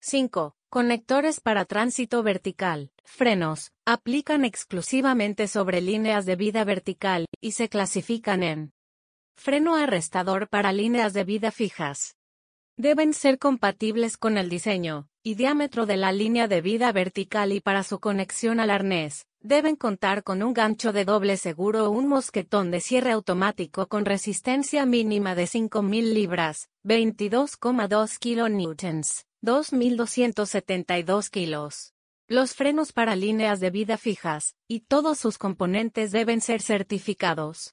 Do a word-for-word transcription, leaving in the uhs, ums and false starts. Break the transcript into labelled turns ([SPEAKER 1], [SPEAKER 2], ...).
[SPEAKER 1] cinco. Conectores para tránsito vertical. Frenos. Aplican exclusivamente sobre líneas de vida vertical, y se clasifican en freno arrestador para líneas de vida fijas. Deben ser compatibles con el diseño y diámetro de la línea de vida vertical y para su conexión al arnés, deben contar con un gancho de doble seguro o un mosquetón de cierre automático con resistencia mínima de cinco mil libras, veintidós coma dos kilonewtons, dos mil doscientos setenta y dos kilos. Los frenos para líneas de vida fijas, y todos sus componentes deben ser certificados.